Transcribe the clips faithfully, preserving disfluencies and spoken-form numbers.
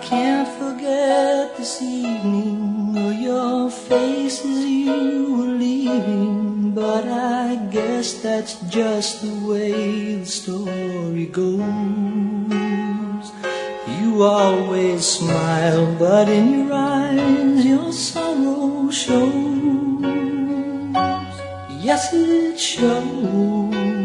can't forget this evening or your face as you were leaving, but I guess that's just the way the story goes. You always smile, but in your eyes your sorrow shows. Yes, it shows.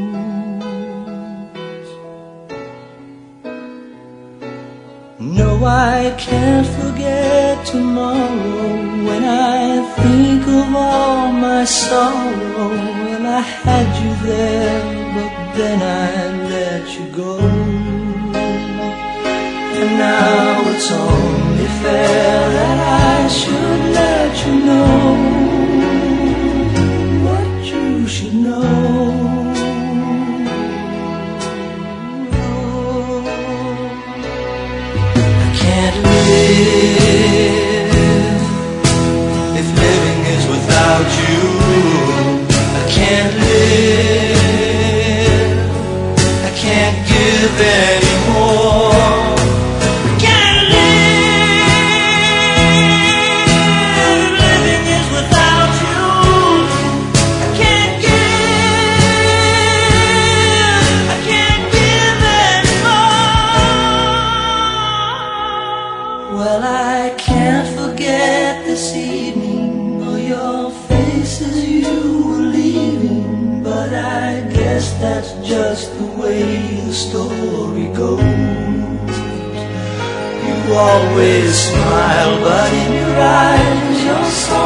No, I can't forget tomorrow when I think of all my sorrow. Well, I had you there, but then I let you go. And now it's only fair that I should let you know what you should know. Can't live if living is without you. I can't live, I can't give anymore. I can't live if living is without you. I can't give, I can't give anymore. Well, I can't forget this evening or your face as you were leaving, but I guess that's just the way the story goes. You always smile, but in your eyes your sorrow